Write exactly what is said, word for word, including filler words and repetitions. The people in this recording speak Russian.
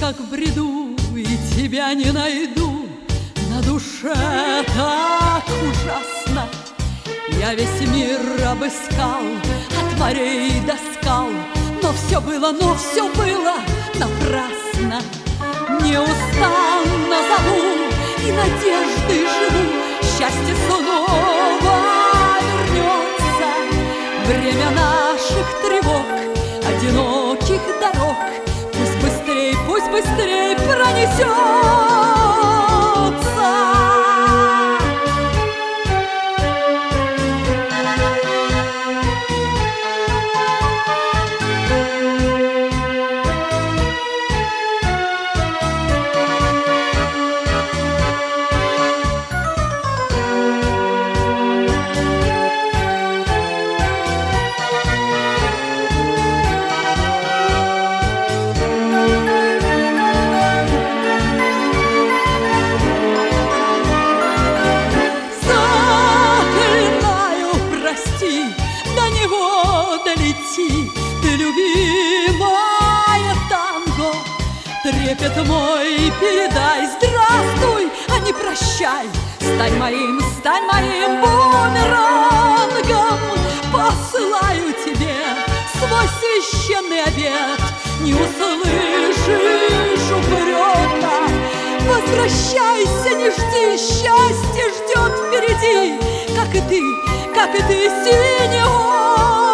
как в бреду, и тебя не найду. На душе так ужасно. Я весь мир обыскал, от морей до скал, но все было, но все было напрасно. Неустанно зову и надеждой живу, счастье снова вернется. Время наших тревог, одиноких дорог, пусть быстрей, пусть быстрей пронесется. Ты, любимая танго, трепет мой передай. Здравствуй, а не прощай. Стань моим, стань моим бумерангом. Посылаю тебе свой священный обет. Не услышишь упрека, возвращайся, не жди, счастье ждет впереди. Как и ты, как и ты, синего